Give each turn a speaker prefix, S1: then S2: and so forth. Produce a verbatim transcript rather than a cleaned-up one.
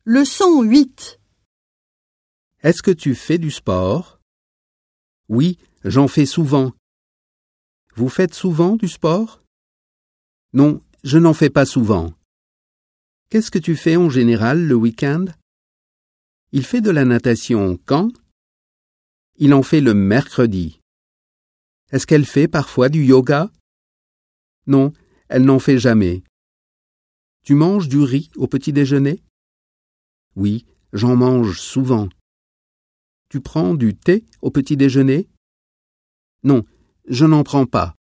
S1: Leçon huit.
S2: Est-ce que tu fais du sport? Oui, j'en fais souvent. Vous faites souvent du sport? Non, je n'en fais pas souvent. Qu'est-ce que tu fais en général le week-end? Il fait de la natation quand? Il en fait le mercredi. Est-ce qu'elle fait parfois du yoga? Non, elle n'en fait jamais. Tu manges du riz au petit déjeuner? Oui, j'en mange souvent. Tu prends du thé au petit déjeuner? Non, je n'en prends pas.